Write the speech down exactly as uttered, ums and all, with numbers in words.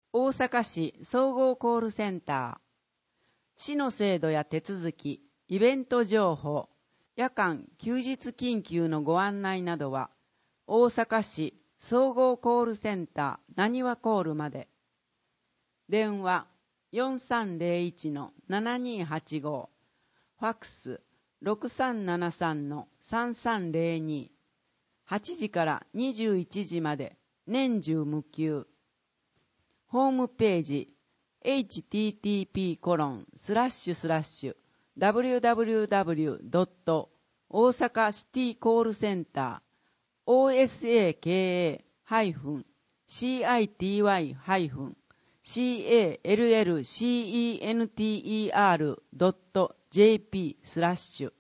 大阪市総合コールセンター。市の制度や手続き、イベント情報、夜間・休日緊急のご案内などは、大阪市総合コールセンターなにわコールまで。電話 よんさんゼロいちのななにはちご、ファックス ろくさんななさんのさんさんゼロに、はちじからにじゅういちじまで年中無休。ホームページ エイチティーティーピーコロンスラッシュスラッシュダブリューダブリューダブリュードット大阪シティコールセンター オーエスエーケーエー シーアイティーワイ シーエーエルエルシーイーエヌティーイーアール ドットジェーピー スラッシュ